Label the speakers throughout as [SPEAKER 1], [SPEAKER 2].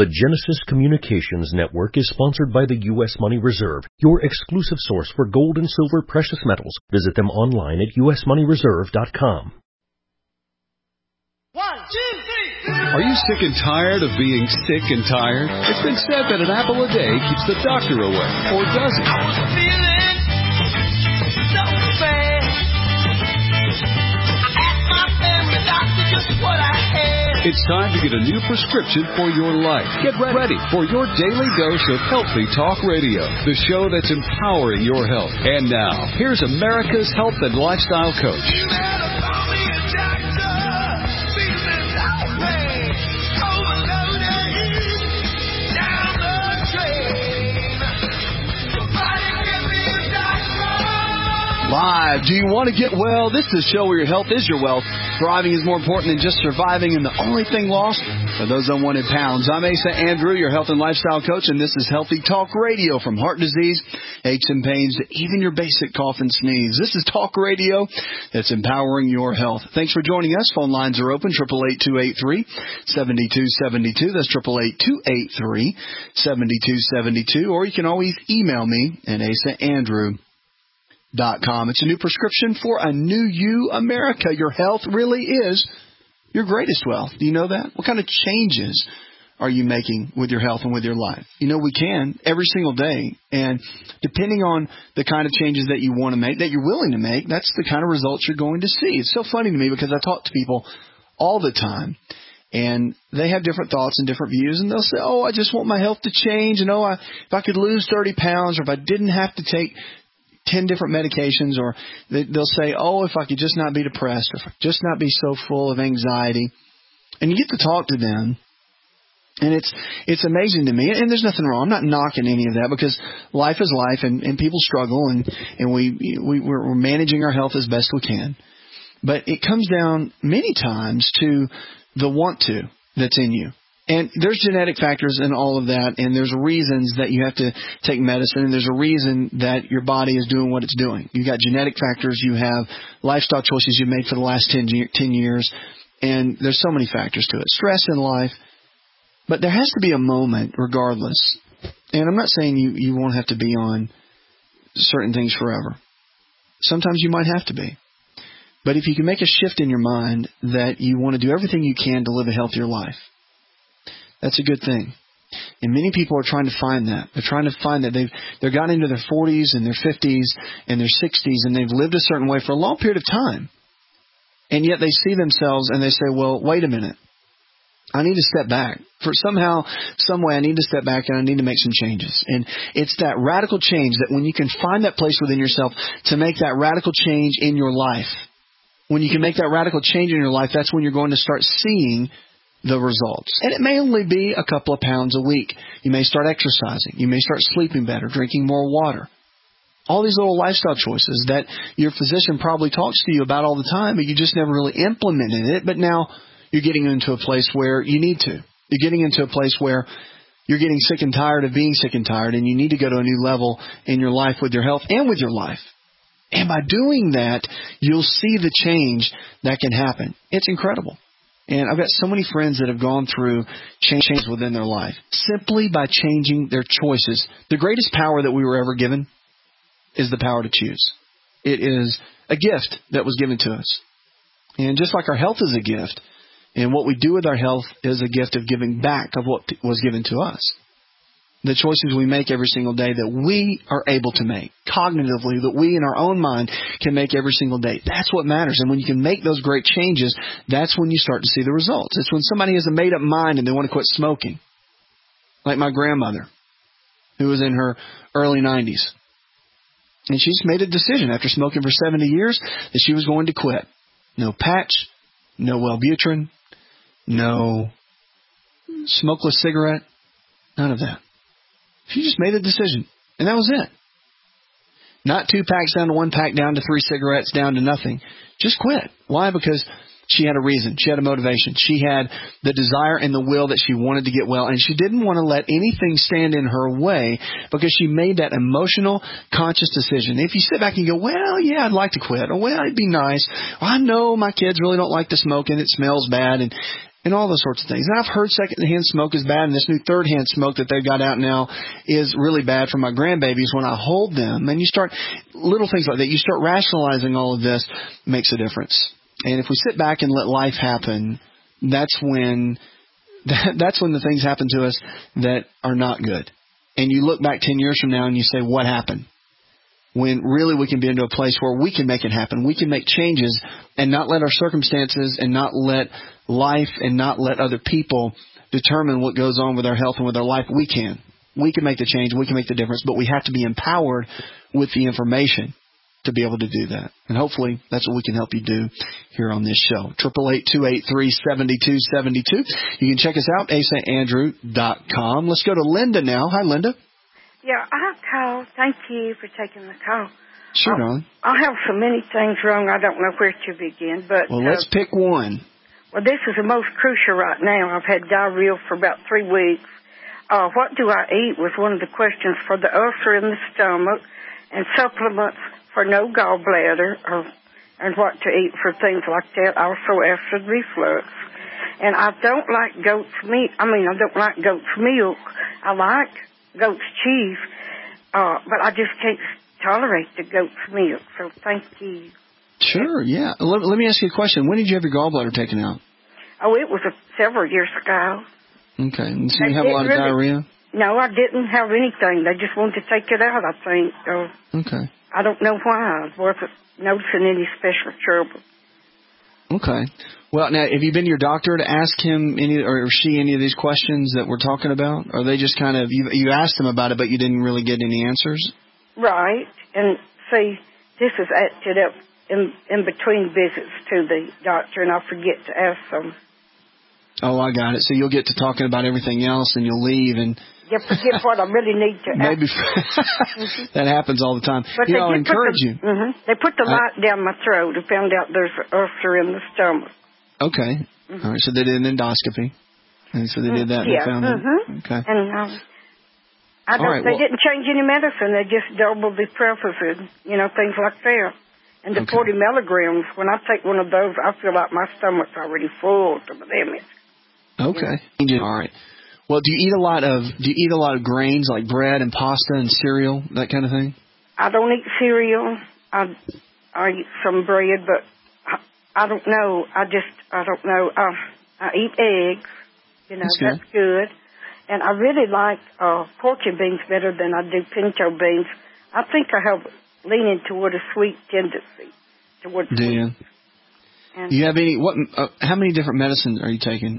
[SPEAKER 1] The Genesis Communications Network is sponsored by the U.S. Money Reserve, your exclusive source for gold and silver precious metals. Visit them online at usmoneyreserve.com.
[SPEAKER 2] 1, 2, 3.
[SPEAKER 3] Are you sick and tired of being sick and tired? It's been said that an apple a day keeps the doctor away, or does it?
[SPEAKER 2] I was feeling so bad. I asked my family doctor just what I had.
[SPEAKER 3] It's time to get a new prescription for your life. Get ready for your daily dose of Healthy Talk Radio, the show that's empowering your health. And now, here's America's health and lifestyle coach.
[SPEAKER 2] You better call me a doctor. Feeling so bad. Overloaded. Down the drain. Somebody get me a doctor.
[SPEAKER 4] Live. Do you want to get well? This is a show where your health is your wealth. Thriving is more important than just surviving, and the only thing lost are those unwanted pounds. I'm Asa Andrew, your health and lifestyle coach, and this is Healthy Talk Radio. From heart disease, aches and pains, to even your basic cough and sneeze. This is Talk Radio that's empowering your health. Thanks for joining us. Phone lines are open, 888-283-7272. That's 888-283-7272. Or you can always email me at asaandrew.com. It's a new prescription for a new you, America. Your health really is your greatest wealth. Do you know that? What kind of changes are you making with your health and with your life? You know, we can every single day. And depending on the kind of changes that you want to make, that you're willing to make, that's the kind of results you're going to see. It's so funny to me because I talk to people all the time. And they have different thoughts and different views. And they'll say, oh, I just want my health to change. And if I could lose 30 pounds, or if I didn't have to take 10 different medications, or they'll say, oh, if I could just not be depressed, or if I could just not be so full of anxiety. And you get to talk to them, and it's amazing to me. And there's nothing wrong. I'm not knocking any of that, because life is life, and people struggle, and we're managing our health as best we can. But it comes down many times to the want to that's in you. And there's genetic factors in all of that, and there's reasons that you have to take medicine, and there's a reason that your body is doing what it's doing. You got genetic factors, you have lifestyle choices you've made for the last 10 years, and there's so many factors to it. Stress in life. But there has to be a moment, regardless. And I'm not saying you won't have to be on certain things forever. Sometimes you might have to be. But if you can make a shift in your mind that you want to do everything you can to live a healthier life, that's a good thing. And many people are trying to find that. They're trying to find that they've gotten into their 40s and their 50s and their 60s, and they've lived a certain way for a long period of time. And yet they see themselves and they say, well, wait a minute. I need to step back. For somehow, some way, I need to step back and I need to make some changes. And it's that radical change that when you can find that place within yourself to make that radical change in your life, when you can make that radical change in your life, that's when you're going to start seeing the results. And it may only be a couple of pounds a week. You may start exercising. You may start sleeping better, drinking more water. All these little lifestyle choices that your physician probably talks to you about all the time, but you just never really implemented it. But now you're getting into a place where you need to. You're getting into a place where you're getting sick and tired of being sick and tired, and you need to go to a new level in your life with your health and with your life. And by doing that, you'll see the change that can happen. It's incredible. And I've got so many friends that have gone through changes within their life simply by changing their choices. The greatest power that we were ever given is the power to choose. It is a gift that was given to us. And just like our health is a gift, and what we do with our health is a gift of giving back of what was given to us. The choices we make every single day that we are able to make, cognitively, that we in our own mind can make every single day. That's what matters. And when you can make those great changes, that's when you start to see the results. It's when somebody has a made-up mind and they want to quit smoking. Like my grandmother, who was in her early 90s. And she just made a decision after smoking for 70 years that she was going to quit. No patch, no Wellbutrin, no smokeless cigarette, none of that. She just made a decision, and that was it. Not 2 packs down to 1 pack, down to 3 cigarettes, down to nothing. Just quit. Why? Because she had a reason. She had a motivation. She had the desire and the will that she wanted to get well, and she didn't want to let anything stand in her way because she made that emotional, conscious decision. If you sit back and go, well, yeah, I'd like to quit. Or, well, it'd be nice. Well, I know my kids really don't like to smoke, and it smells bad. And and all those sorts of things. And I've heard secondhand smoke is bad, and this new third-hand smoke that they've got out now is really bad for my grandbabies when I hold them. And you start little things like that. You start rationalizing all of this, makes a difference. And if we sit back and let life happen, that's when the things happen to us that are not good. And you look back 10 years from now and you say, what happened? When really we can be into a place where we can make it happen. We can make changes and not let our circumstances and not let life and not let other people determine what goes on with our health and with our life. We can. We can make the change. We can make the difference. But we have to be empowered with the information to be able to do that. And hopefully that's what we can help you do here on this show. 888-283-7272. You can check us out, asaandrew.com. Let's go to Linda now. Hi, Linda.
[SPEAKER 5] Yeah, I called. Thank you for taking the call.
[SPEAKER 4] Sure, darling.
[SPEAKER 5] I have so many things wrong, I don't know where to begin. But
[SPEAKER 4] well, let's pick one.
[SPEAKER 5] Well, this is the most crucial right now. I've had diarrhea for about 3 weeks. What do I eat was one of the questions for the ulcer in the stomach, and supplements for no gallbladder, and what to eat for things like that. Also, acid reflux. And I don't like goat's meat. I don't like goat's milk. I like goat's cheese, but I just can't tolerate the goat's milk. So thank you.
[SPEAKER 4] Sure, yeah. Let me ask you a question. When did you have your gallbladder taken out?
[SPEAKER 5] Oh, it was several years ago.
[SPEAKER 4] Okay. And so you have a lot of diarrhea?
[SPEAKER 5] No, I didn't have anything. They just wanted to take it out, I think.
[SPEAKER 4] Okay.
[SPEAKER 5] I don't know why. I wasn't noticing any special trouble.
[SPEAKER 4] Okay. Well, now, have you been to your doctor to ask him or she any of these questions that we're talking about? Or are they just kind of, you asked them about it, but you didn't really get any answers?
[SPEAKER 5] Right. And see, this is acted up in between visits to the doctor, and I forget to ask them.
[SPEAKER 4] Oh, I got it. So you'll get to talking about everything else, and you'll leave, and
[SPEAKER 5] you forget what I really need to ask.
[SPEAKER 4] Maybe that happens all the time.
[SPEAKER 5] But
[SPEAKER 4] I'll encourage you.
[SPEAKER 5] They put the light down my throat and found out there's an ulcer in the stomach.
[SPEAKER 4] Okay. All right. So they did an endoscopy, and so they did that and found it. Okay.
[SPEAKER 5] And they didn't change any medicine. They just doubled the Prevacid, things like that. And the 40 milligrams, when I take one of those, I feel like my stomach's already full to the limit.
[SPEAKER 4] Okay. All right. Well, do you eat a lot of grains like bread and pasta and cereal, that kind of thing?
[SPEAKER 5] I don't eat cereal. I eat some bread, but I don't know. I don't know. I eat eggs. That's good. And I really like porky beans better than I do pinto beans. I think I have leaning toward a sweet tendency.
[SPEAKER 4] Do you? Do you have any? How many different medicines are you taking?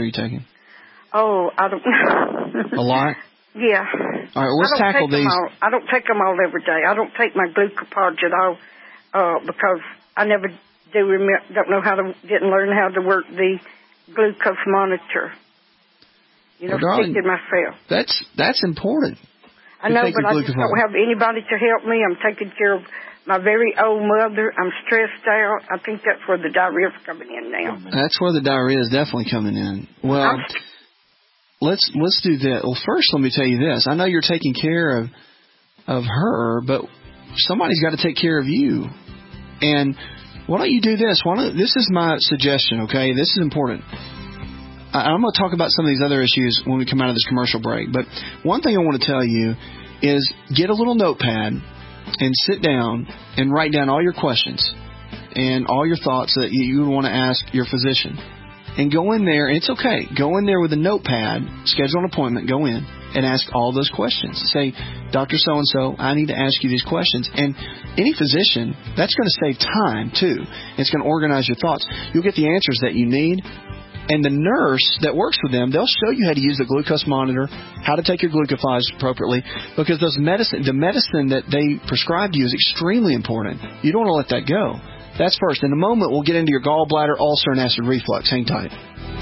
[SPEAKER 4] Oh,
[SPEAKER 5] I don't know.
[SPEAKER 4] A lot?
[SPEAKER 5] Yeah.
[SPEAKER 4] All right, let's tackle these.
[SPEAKER 5] I don't take them all every day. I don't take my Glucopod at all because I never didn't learn how to work the glucose monitor.
[SPEAKER 4] Darling,
[SPEAKER 5] speaking myself.
[SPEAKER 4] That's important.
[SPEAKER 5] I know, but I just don't have anybody to help me. I'm taking care of my very old mother. I'm stressed out. I think that's where the diarrhea is coming in now.
[SPEAKER 4] That's where the diarrhea is definitely coming in. Well, let's do that. Well, first, let me tell you this. I know you're taking care of her, but somebody's got to take care of you. And why don't you do this? This is my suggestion, okay? This is important. I'm going to talk about some of these other issues when we come out of this commercial break. But one thing I want to tell you is get a little notepad and sit down and write down all your questions and all your thoughts that you would want to ask your physician. And go in there, and it's okay. Go in there with a notepad, schedule an appointment, go in, and ask all those questions. Say, Dr. So-and-so, I need to ask you these questions. And any physician, that's going to save time, too. It's going to organize your thoughts. You'll get the answers that you need. And the nurse that works with them, they'll show you how to use the glucose monitor, how to take your glucose appropriately, because the medicine that they prescribe to you is extremely important. You don't want to let that go. That's first. In a moment, we'll get into your gallbladder, ulcer, and acid reflux. Hang tight.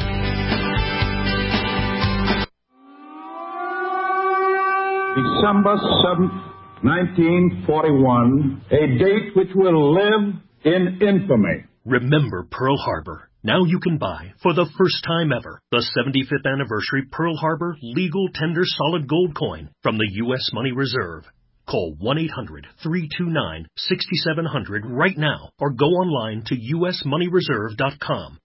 [SPEAKER 6] December 7th, 1941, a date which will live in infamy.
[SPEAKER 1] Remember Pearl Harbor. Now you can buy, for the first time ever, the 75th anniversary Pearl Harbor Legal Tender Solid Gold Coin from the U.S. Money Reserve. Call 1-800-329-6700 right now or go online to usmoneyreserve.com.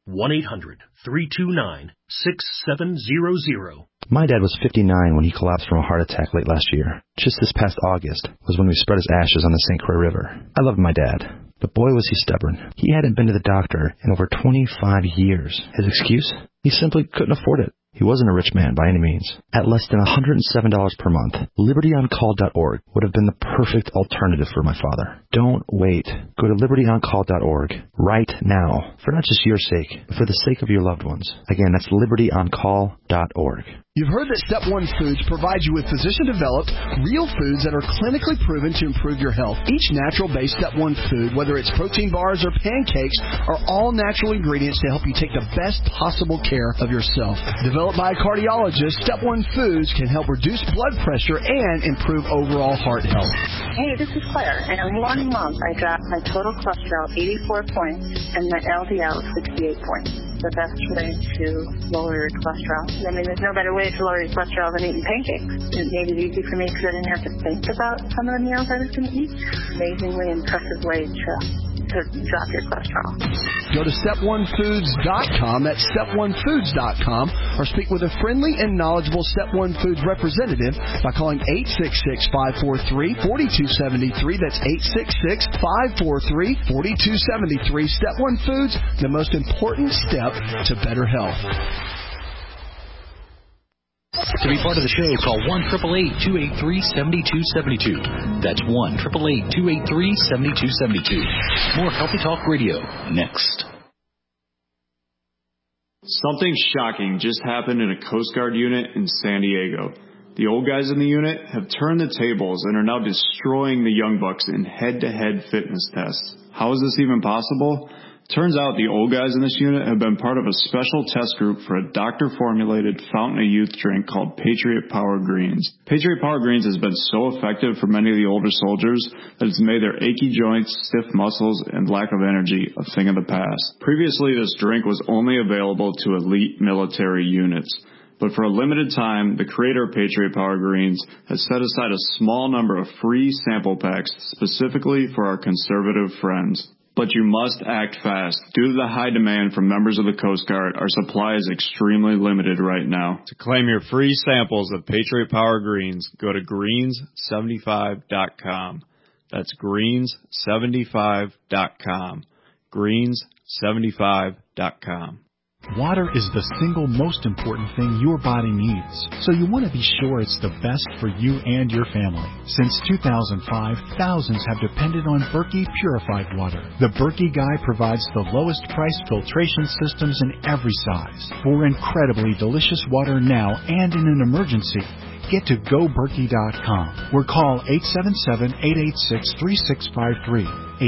[SPEAKER 1] 1-800-329-6700.
[SPEAKER 7] My dad was 59 when he collapsed from a heart attack late last year. Just this past August was when we spread his ashes on the St. Croix River. I loved my dad, but boy was he stubborn. He hadn't been to the doctor in over 25 years. His excuse? He simply couldn't afford it. He wasn't a rich man by any means. At less than $107 per month, LibertyOnCall.org would have been the perfect alternative for my father. Don't wait. Go to LibertyOnCall.org right now, for not just your sake, but for the sake of your loved ones. Again, that's LibertyOnCall.org.
[SPEAKER 4] You've heard that Step 1 Foods provides you with physician-developed, real foods that are clinically proven to improve your health. Each natural-based Step 1 food, whether it's protein bars or pancakes, are all natural ingredients to help you take the best possible care of yourself. Developed by a cardiologist, Step 1 Foods can help reduce blood pressure and improve overall heart health.
[SPEAKER 8] Hey, this is Claire, and in 1 month I dropped my total cholesterol 84 points and my LDL 68 points. The best way to lower your cholesterol. I mean, there's no better way to lower your cholesterol than eating pancakes. It made it easy for me because I didn't have to think about some of the meals I was going to eat. Amazingly impressive way to drop your cholesterol.
[SPEAKER 4] Go to step1foods.com, that's step1foods.com, or speak with a friendly and knowledgeable Step 1 Foods representative by calling 866-543-4273. That's 866-543-4273. Step 1 Foods, the most important step to better health.
[SPEAKER 9] To be part of the show, call 1-888-283-7272. That's 1-888-283-7272. More Healthy Talk Radio next.
[SPEAKER 10] Something shocking just happened in a Coast Guard unit in San Diego. The old guys in the unit have turned the tables and are now destroying the young bucks in head-to-head fitness tests. How is this even possible? Turns out the old guys in this unit have been part of a special test group for a doctor-formulated fountain of youth drink called Patriot Power Greens. Patriot Power Greens has been so effective for many of the older soldiers that it's made their achy joints, stiff muscles, and lack of energy a thing of the past. Previously, this drink was only available to elite military units. But for a limited time, the creator of Patriot Power Greens has set aside a small number of free sample packs specifically for our conservative friends. But you must act fast. Due to the high demand from members of the Coast Guard, our supply is extremely limited right now. To claim your free samples of Patriot Power Greens, go to greens75.com. That's greens75.com. Greens75.com.
[SPEAKER 11] Water is the single most important thing your body needs, so you want to be sure it's the best for you and your family. Since 2005, thousands have depended on Berkey purified water. The Berkey Guy provides the lowest price filtration systems in every size. For incredibly delicious water now and in an emergency, get to GoBerkey.com or call 877-886-3653.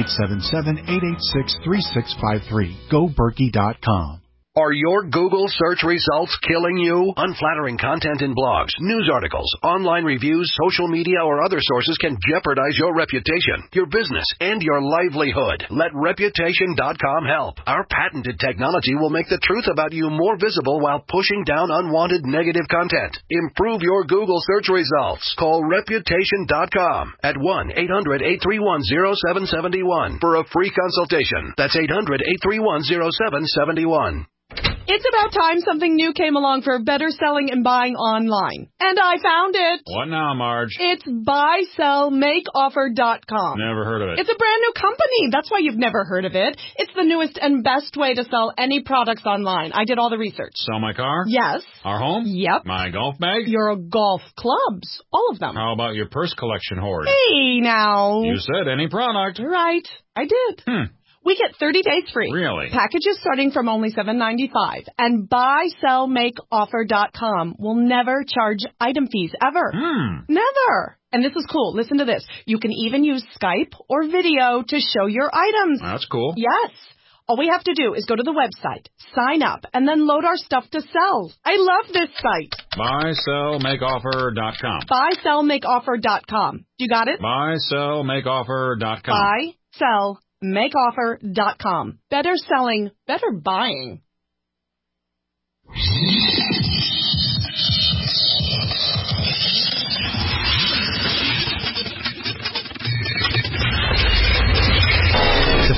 [SPEAKER 11] 877-886-3653. GoBerkey.com.
[SPEAKER 12] Are your Google search results killing you? Unflattering content in blogs, news articles, online reviews, social media, or other sources can jeopardize your reputation, your business, and your livelihood. Let Reputation.com help. Our patented technology will make the truth about you more visible while pushing down unwanted negative content. Improve your Google search results. Call Reputation.com at 1-800-831-0771 for a free consultation. That's 800-831-0771.
[SPEAKER 13] It's about time something new came along for better selling and buying online. And I found it.
[SPEAKER 10] What now, Marge?
[SPEAKER 13] It's buysellmakeoffer.com.
[SPEAKER 10] Never heard of it.
[SPEAKER 13] It's a brand new company. That's why you've never heard of it. It's the newest and best way to sell any products online. I did all the research.
[SPEAKER 10] Sell my car?
[SPEAKER 13] Yes.
[SPEAKER 10] Our home?
[SPEAKER 13] Yep.
[SPEAKER 10] My golf bag?
[SPEAKER 13] Your golf clubs. All of them.
[SPEAKER 10] How about your purse collection hoard?
[SPEAKER 13] Hey, now.
[SPEAKER 10] You said any product.
[SPEAKER 13] Right. I did. We get 30 days free.
[SPEAKER 10] Really?
[SPEAKER 13] Packages starting from only $7.95. And buysellmakeoffer.com will never charge item fees ever. Never. And this is cool. Listen to this. You can even use Skype or video to show your items.
[SPEAKER 10] That's cool.
[SPEAKER 13] Yes. All we have to do is go to the website, sign up, and then load our stuff to sell. I love this site.
[SPEAKER 10] Buysellmakeoffer.com.
[SPEAKER 13] Buysellmakeoffer.com. You got it?
[SPEAKER 10] Buysellmakeoffer.com.
[SPEAKER 13] Buysellmakeoffer.com. Better selling, better buying.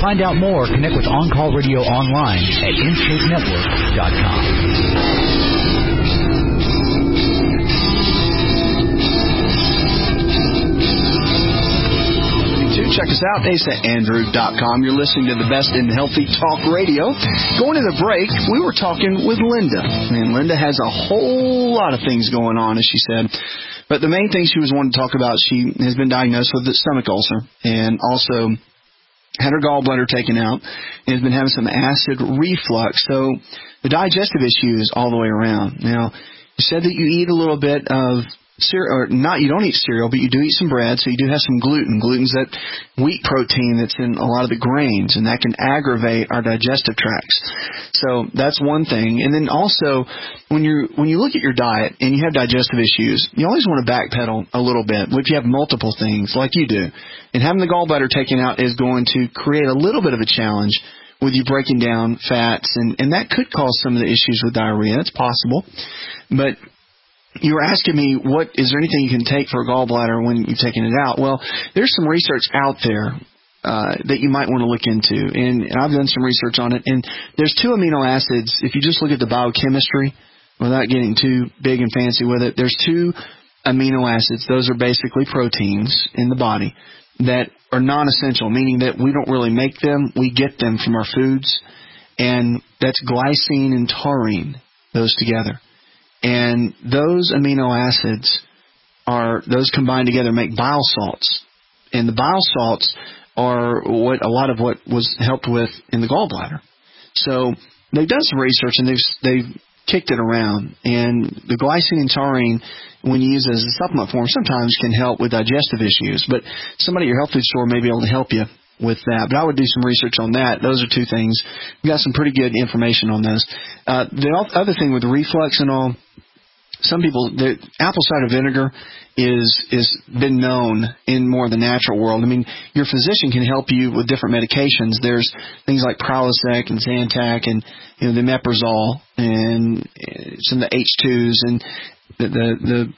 [SPEAKER 9] find out more, connect with On Call Radio online at InShapeNetwork.com.
[SPEAKER 4] Check us out, AsaAndrew.com. You're listening to the best in healthy talk radio. Going to the break, we were talking with Linda. And Linda has a whole lot of things going on, as she said. But the main thing she was wanting to talk about, she has been diagnosed with a stomach ulcer and also had her gallbladder taken out and has been having some acid reflux. So the digestive issues all the way around. Now, you said that you eat a little bit of cereal, or not, you don't eat cereal, but you do eat some bread, so you do have some gluten. Gluten's that wheat protein that's in a lot of the grains, and that can aggravate our digestive tracts. So that's one thing. And then also, when you look at your diet and you have digestive issues, you always want to backpedal a little bit if you have multiple things like you do. And having the gallbladder taken out is going to create a little bit of a challenge with you breaking down fats, and that could cause some of the issues with diarrhea. It's possible. But you were asking me, is there anything you can take for a gallbladder when you've taken it out? Well, there's some research out there that you might want to look into, and I've done some research on it. And there's 2 amino acids. If you just look at the biochemistry, without getting too big and fancy with it, there's 2 amino acids. Those are basically proteins in the body that are non-essential, meaning that we don't really make them. We get them from our foods, and that's glycine and taurine, those together. And those amino acids those combined together make bile salts. And the bile salts are a lot of what was helped with in the gallbladder. So they've done some research and they've kicked it around. And the glycine and taurine, when you use it as a supplement form, sometimes can help with digestive issues. But somebody at your health food store may be able to help you with that. But I would do some research on that. Those are 2 things. We've got some pretty good information on those. The other thing with reflux and all, some people, the apple cider vinegar is been known in more of the natural world. I mean, your physician can help you with different medications. There's things like Prilosec and Zantac and the Meprazole and some of the H2s and the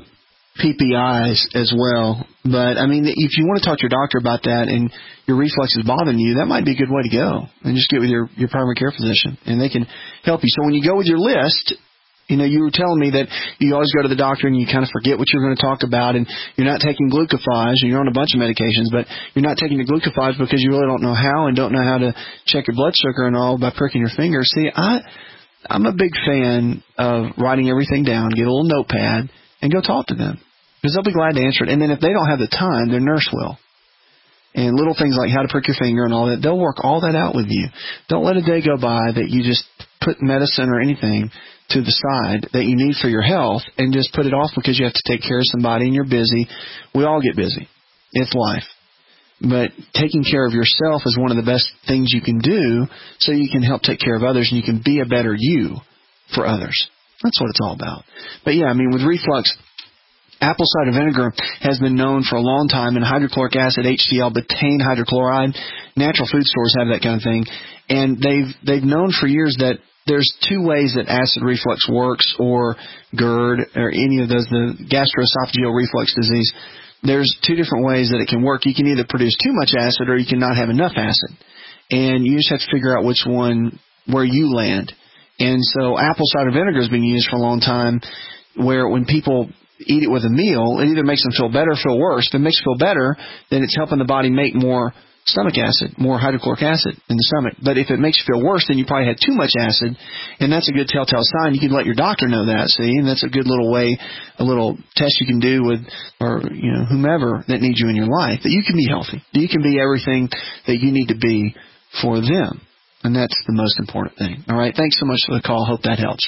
[SPEAKER 4] PPIs as well. But, I mean, if you want to talk to your doctor about that and your reflux is bothering you, that might be a good way to go. And just get with your primary care physician, and they can help you. So when you go with your list, you were telling me that you always go to the doctor and you kind of forget what you're going to talk about, and you're not taking glucophage, and you're on a bunch of medications, but you're not taking the glucophage because you really don't know how and don't know how to check your blood sugar and all by pricking your finger. See, I'm a big fan of writing everything down, get a little notepad, and go talk to them, because they'll be glad to answer it. And then if they don't have the time, their nurse will. And little things like how to prick your finger and all that, they'll work all that out with you. Don't let a day go by that you just put medicine or anything to the side that you need for your health and just put it off because you have to take care of somebody and you're busy. We all get busy. It's life. But taking care of yourself is one of the best things you can do so you can help take care of others and you can be a better you for others. That's what it's all about. But yeah, I mean, with reflux, apple cider vinegar has been known for a long time, and hydrochloric acid, HCl, betaine hydrochloride, natural food stores have that kind of thing. And they've known for years that there's 2 ways that acid reflux works, or GERD, or any of those, the gastroesophageal reflux disease. There's 2 different ways that it can work. You can either produce too much acid or you can not have enough acid. And you just have to figure out which one, where you land. And so apple cider vinegar has been used for a long time, where when people eat it with a meal, it either makes them feel better or feel worse. If it makes them feel better, then it's helping the body make more stomach acid, more hydrochloric acid in the stomach. But if it makes you feel worse, then you probably had too much acid, and that's a good telltale sign. You can let your doctor know that, see, and that's a good little way, a little test you can do with, or whomever that needs you in your life, that you can be healthy, that you can be everything that you need to be for them. And that's the most important thing. All right. Thanks so much for the call. Hope that helps.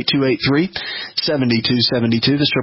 [SPEAKER 4] 888-283-7272. That's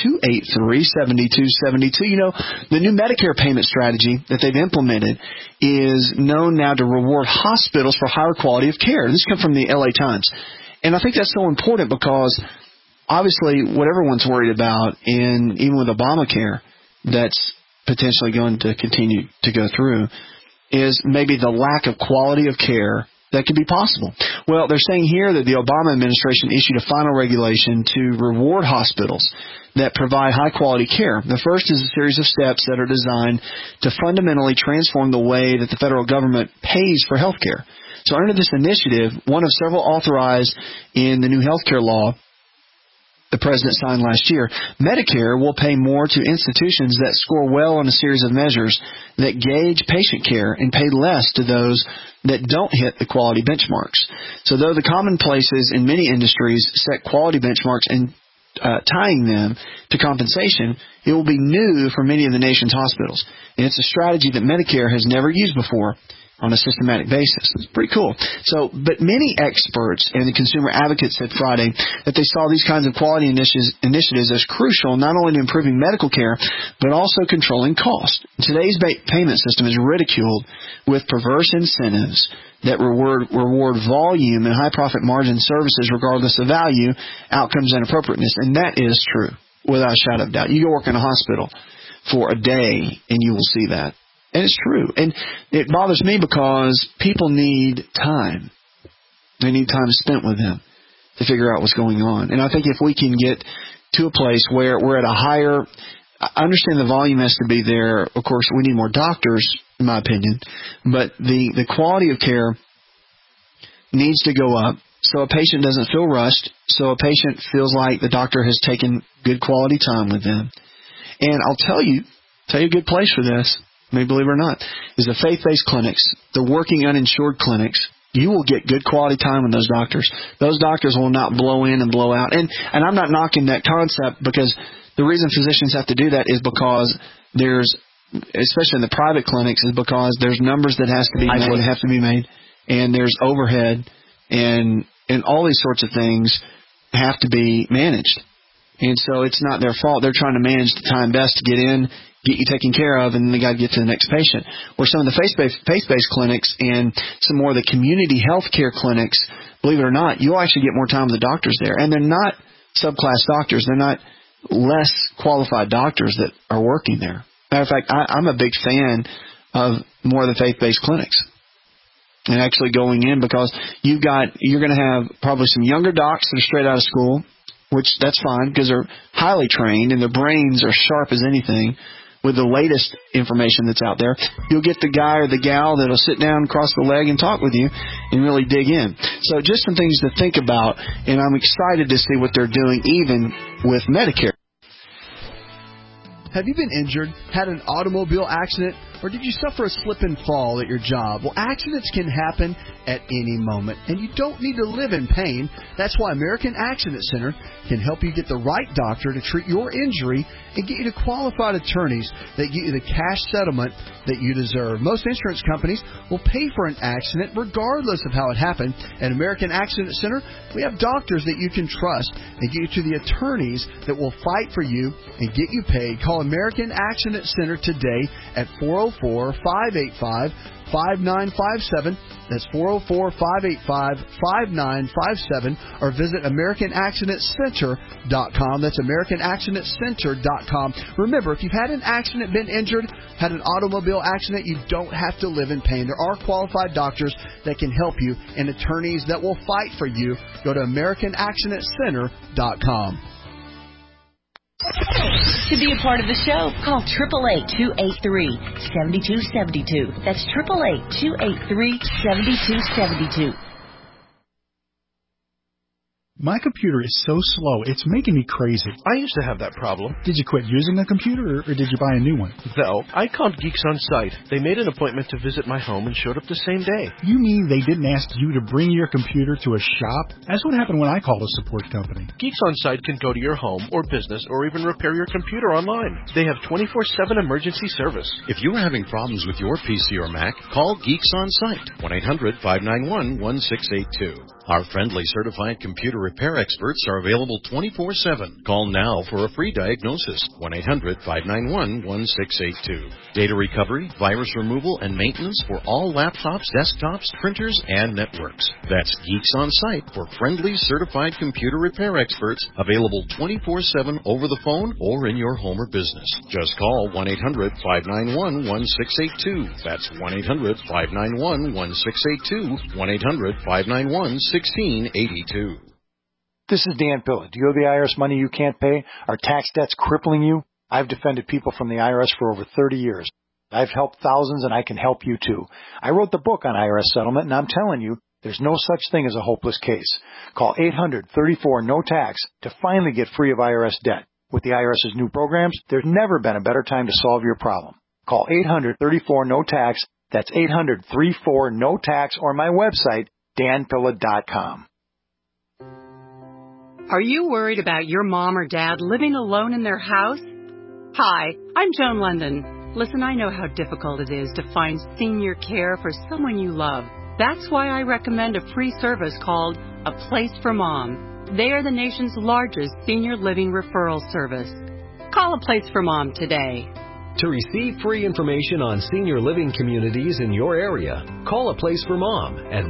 [SPEAKER 4] 888-283-7272. The new Medicare payment strategy that they've implemented is known now to reward hospitals for higher quality of care. This comes from the LA Times. And I think that's so important because obviously what everyone's worried about, and even with Obamacare, that's potentially going to continue to go through, is maybe the lack of quality of care that could be possible? Well, they're saying here that the Obama administration issued a final regulation to reward hospitals that provide high-quality care. The first is a series of steps that are designed to fundamentally transform the way that the federal government pays for health care. So under this initiative, one of several authorized in the new health care law the president signed last year, Medicare will pay more to institutions that score well on a series of measures that gauge patient care and pay less to those that don't hit the quality benchmarks. So though the commonplaces in many industries set quality benchmarks and tying them to compensation, it will be new for many of the nation's hospitals. And it's a strategy that Medicare has never used before on a systematic basis. It's pretty cool. But many experts and the consumer advocates said Friday that they saw these kinds of quality initiatives as crucial not only to improving medical care, but also controlling cost. Today's payment system is ridiculed with perverse incentives that reward volume and high profit margin services regardless of value, outcomes, and appropriateness. And that is true, without a shadow of doubt. You go work in a hospital for a day and you will see that. And it's true. And it bothers me because people need time. They need time spent with them to figure out what's going on. And I think if we can get to a place where we're at a higher, I understand the volume has to be there. Of course, we need more doctors, in my opinion. But the quality of care needs to go up so a patient doesn't feel rushed, so a patient feels like the doctor has taken good quality time with them. And I'll tell you a good place for this. Maybe believe it or not, is the faith-based clinics, the working uninsured clinics. You will get good quality time with those doctors. Those doctors will not blow in and blow out. And I'm not knocking that concept, because the reason physicians have to do that is because there's, especially in the private clinics, is because there's numbers that have to be made, and there's overhead, and all these sorts of things have to be managed. And so it's not their fault. They're trying to manage the time best to get in, get you taken care of, and then they got to get to the next patient. Where some of the faith-based clinics and some more of the community health care clinics, believe it or not, you'll actually get more time with the doctors there. And they're not subclass doctors. They're not less qualified doctors that are working there. Matter of fact, I'm a big fan of more of the faith-based clinics and actually going in, because you're going to have probably some younger docs that are straight out of school, which that's fine because they're highly trained and their brains are sharp as anything with the latest information that's out there. You'll get the guy or the gal that'll sit down, cross the leg, and talk with you and really dig in. So just some things to think about, and I'm excited to see what they're doing even with Medicare.
[SPEAKER 14] Have you been injured, had an automobile accident, or did you suffer a slip and fall at your job? Well, accidents can happen at any moment, and you don't need to live in pain. That's why American Accident Center can help you get the right doctor to treat your injury and get you to qualified attorneys that get you the cash settlement that you deserve. Most insurance companies will pay for an accident regardless of how it happened. At American Accident Center, we have doctors that you can trust and get you to the attorneys that will fight for you and get you paid. Call American Accident Center today at 404-585-5957. That's 404-585-5957. Or visit AmericanAccidentCenter.com. That's AmericanAccidentCenter.com. Remember, if you've had an accident, been injured, had an automobile accident, you don't have to live in pain. There are qualified doctors that can help you and attorneys that will fight for you. Go to AmericanAccidentCenter.com.
[SPEAKER 15] To be a part of the show, call 888-283-7272. That's 888-283-7272.
[SPEAKER 11] My computer is so slow, it's making me crazy.
[SPEAKER 16] I used to have that problem.
[SPEAKER 11] Did you quit using the computer, or did you buy a new one?
[SPEAKER 16] No, I called Geeks On Site. They made an appointment to visit my home and showed up the same day.
[SPEAKER 11] You mean they didn't ask you to bring your computer to a shop? That's what happened when I called a support company.
[SPEAKER 16] Geeks On Site can go to your home or business or even repair your computer online. They have 24/7 emergency service.
[SPEAKER 17] If you're having problems with your PC or Mac, call Geeks On Site, 1-800-591-1682. Our friendly certified computer repair experts are available 24/7. Call now for a free diagnosis. 1-800-591-1682. Data recovery, virus removal, and maintenance for all laptops, desktops, printers, and networks. That's Geeks on Site for friendly certified computer repair experts available 24/7 over the phone or in your home or business. Just call 1-800-591-1682. That's 1-800-591-1682. 1-800-591-1682.
[SPEAKER 18] This is Dan Pilla. Do you owe the IRS money you can't pay? Are tax debts crippling you? I've defended people from the IRS for over 30 years. I've helped thousands, and I can help you too. I wrote the book on IRS settlement, and I'm telling you, there's no such thing as a hopeless case. Call 800-34-NO-TAX to finally get free of IRS debt. With the IRS's new programs, there's never been a better time to solve your problem. Call 800-34-NO-TAX. That's 800-34-NO-TAX, or my website, danpilla.com.
[SPEAKER 19] Are you worried about your mom or dad living alone in their house? Hi, I'm Joan London. Listen, I know how difficult it is to find senior care for someone you love. That's why I recommend a free service called A Place for Mom. They are the nation's largest senior living referral service. Call A Place for Mom today.
[SPEAKER 1] To receive free information on senior living communities in your area, call A Place for Mom at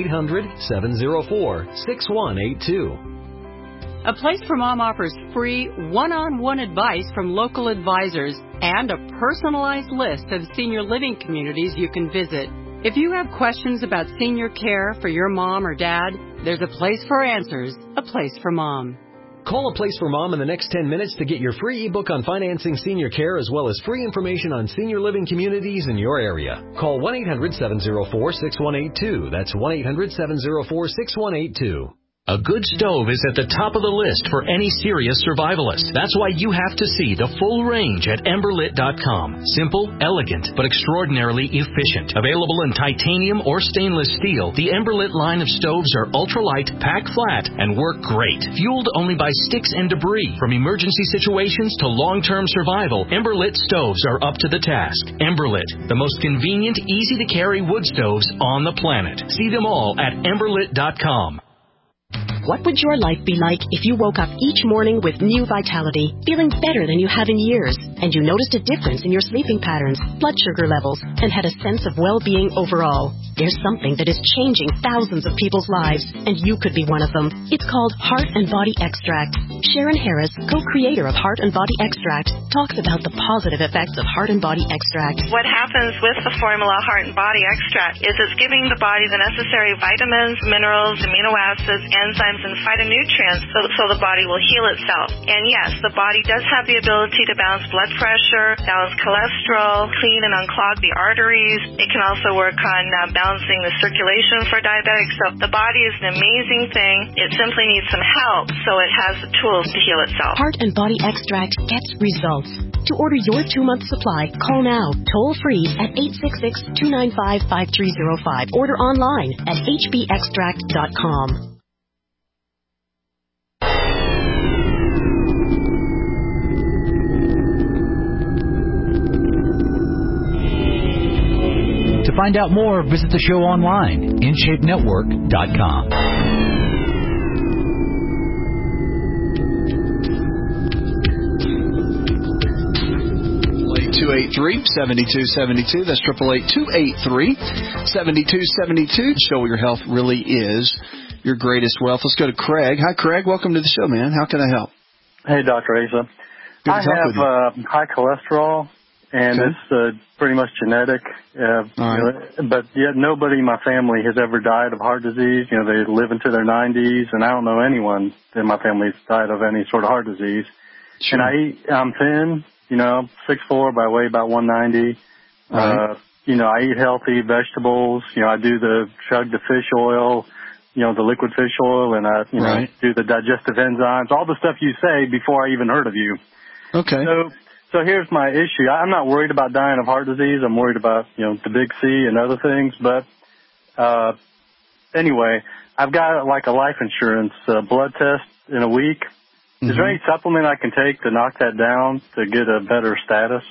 [SPEAKER 1] 1-800-704-6182.
[SPEAKER 19] A Place for Mom offers free one-on-one advice from local advisors and a personalized list of senior living communities you can visit. If you have questions about senior care for your mom or dad, there's a place for answers, A Place for Mom.
[SPEAKER 1] Call A Place for Mom in the next 10 minutes to get your free ebook on financing senior care as well as free information on senior living communities in your area. Call 1-800-704-6182. That's 1-800-704-6182.
[SPEAKER 9] A good stove is at the top of the list for any serious survivalist. That's why you have to see the full range at Emberlit.com. Simple, elegant, but extraordinarily efficient. Available in titanium or stainless steel, the Emberlit line of stoves are ultralight, pack flat, and work great. Fueled only by sticks and debris. From emergency situations to long-term survival, Emberlit stoves are up to the task. Emberlit, the most convenient, easy-to-carry wood stoves on the planet. See them all at Emberlit.com.
[SPEAKER 20] What would your life be like if you woke up each morning with new vitality, feeling better than you have in years, and you noticed a difference in your sleeping patterns, blood sugar levels, and had a sense of well-being overall? There's something that is changing thousands of people's lives, and you could be one of them. It's called Heart and Body Extract. Sharon Harris, co-creator of Heart and Body Extract, talks about the positive effects of Heart and Body Extract.
[SPEAKER 8] What happens with the formula Heart and Body Extract is it's giving the body the necessary vitamins, minerals, amino acids, enzymes, and phytonutrients so the body will heal itself. And yes, the body does have the ability to balance blood pressure, balance cholesterol, clean and unclog the arteries. It can also work on balancing the circulation for diabetics. So the body is an amazing thing. It simply needs some help so it has the tools to heal itself.
[SPEAKER 20] Heart and Body Extract gets results. To order your 2-month supply, call now, toll free at 866-295-5305. Order online at hbextract.com.
[SPEAKER 21] To find out more, visit the show online, InShapeNetwork.com.
[SPEAKER 4] 283-7272. That's 888-283-7272. Show your health really is your greatest wealth. Let's go to Craig. Hi, Craig. Welcome to the show, man. How can I help?
[SPEAKER 22] Hey, Dr. Asa. I have high cholesterol, and it's pretty much genetic. But yet nobody in my family has ever died of heart disease. You know, they live into their 90s, and I don't know anyone in my family that's died of any sort of heart disease. Sure. And I'm thin. You know, 6'4", but I weigh about 190. Right. You know, I eat healthy vegetables. You know, I do chug the fish oil, you know, the liquid fish oil, and I, do the digestive enzymes, all the stuff you say before I even heard of you.
[SPEAKER 4] Okay.
[SPEAKER 22] So here's my issue. I'm not worried about dying of heart disease. I'm worried about, you know, the big C and other things. But, anyway, I've got like a life insurance blood test in a week. Is there any supplement I can take to knock that down to get a better status?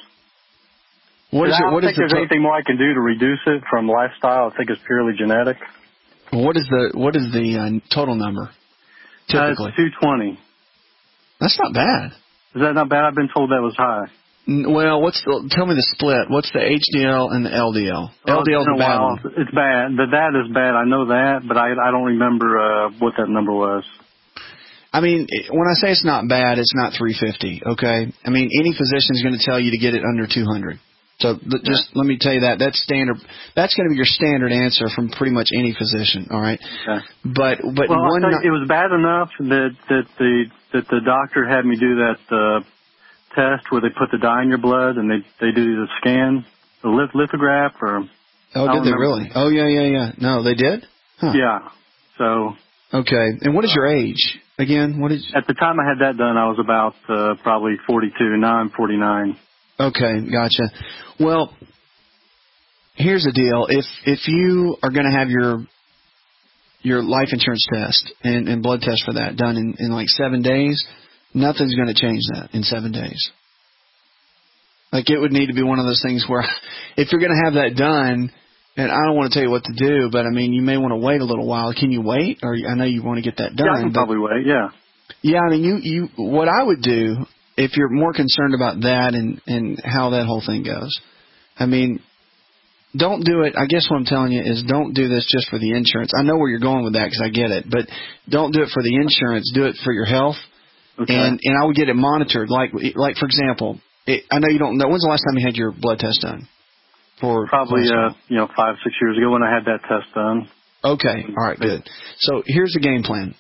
[SPEAKER 22] I don't think there's anything more I can do to reduce it from lifestyle. I think it's purely genetic.
[SPEAKER 4] What is the total number? Typically,
[SPEAKER 22] it's 220.
[SPEAKER 4] That's not bad.
[SPEAKER 22] Is that not bad? I've been told that was high.
[SPEAKER 4] Well, tell me the split. What's the HDL and the LDL? LDL is the bad one.
[SPEAKER 22] It's bad. That is bad. I know that, but I don't remember what that number was.
[SPEAKER 4] I mean, when I say it's not bad, it's not 350, okay? I mean, any physician is going to tell you to get it under 200. So just let me tell you that's standard. That's going to be your standard answer from pretty much any physician, all right?
[SPEAKER 22] Okay.
[SPEAKER 4] But
[SPEAKER 22] it was bad enough that the doctor had me do that test where they put the dye in your blood and they do the scan, the lithograph, or
[SPEAKER 4] did they really? Oh yeah. No, they did? Huh.
[SPEAKER 22] Yeah. So.
[SPEAKER 4] Okay. And what is your age? Again, what is...
[SPEAKER 22] At the time I had that done, I was about probably 42. Now I'm 49.
[SPEAKER 4] Okay, gotcha. Well, here's the deal. If you are going to have your life insurance test and blood test for that done in like 7 days, nothing's going to change that in 7 days. Like, it would need to be one of those things where if you're going to have that done, and I don't want to tell you what to do, but I mean, you may want to wait a little while. Can you wait? Or I know you want to get that done.
[SPEAKER 22] Yeah, I can probably wait, yeah.
[SPEAKER 4] Yeah, I mean, what I would do, if you're more concerned about that and how that whole thing goes, I mean, don't do it. I guess what I'm telling you is don't do this just for the insurance. I know where you're going with that because I get it, but don't do it for the insurance. Do it for your health.
[SPEAKER 22] Okay.
[SPEAKER 4] And I would get it monitored. Like for example, I know you don't know. When's the last time you had your blood test done?
[SPEAKER 22] Probably 5-6 years ago when I had that test done.
[SPEAKER 4] Okay. All right. Good. So here's the game plan.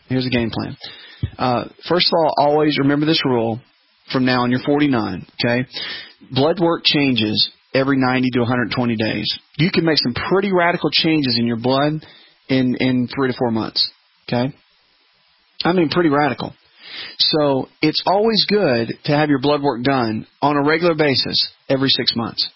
[SPEAKER 4] First of all, always remember this rule from now on. You're 49. Okay. Blood work changes every 90 to 120 days. You can make some pretty radical changes in your blood in 3 to 4 months. Okay. I mean, pretty radical. So it's always good to have your blood work done on a regular basis every 6 months.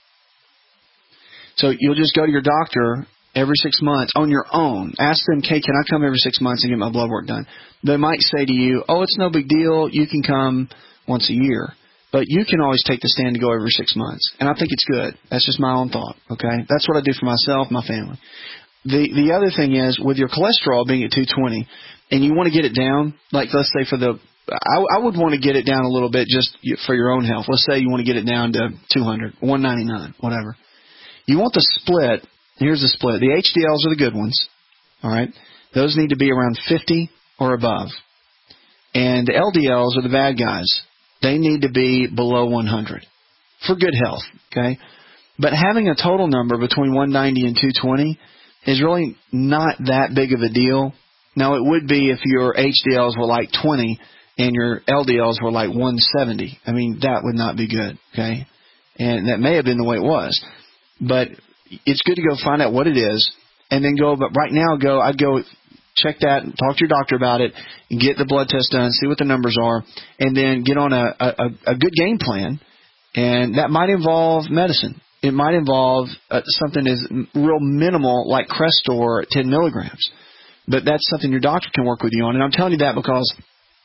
[SPEAKER 4] So you'll just go to your doctor every 6 months on your own. Ask them, "Hey, can I come every 6 months and get my blood work done?" They might say to you, "Oh, it's no big deal. You can come once a year." But you can always take the stand to go every 6 months. And I think it's good. That's just my own thought, okay? That's what I do for myself, my family. The other thing is, with your cholesterol being at 220, and you want to get it down, like let's say I would want to get it down a little bit just for your own health. Let's say you want to get it down to 200, 199, whatever. You want the split. Here's the split. The HDLs are the good ones, all right? Those need to be around 50 or above. And the LDLs are the bad guys. They need to be below 100 for good health, okay? But having a total number between 190 and 220 is really not that big of a deal. Now, it would be if your HDLs were like 20 and your LDLs were like 170. I mean, that would not be good, okay? And that may have been the way it was. But it's good to go find out what it is and then go. But right now, I'd go check that, talk to your doctor about it, and get the blood test done, see what the numbers are, and then get on a good game plan. And that might involve medicine. It might involve something as real minimal like Crestor at 10 milligrams. But that's something your doctor can work with you on. And I'm telling you that because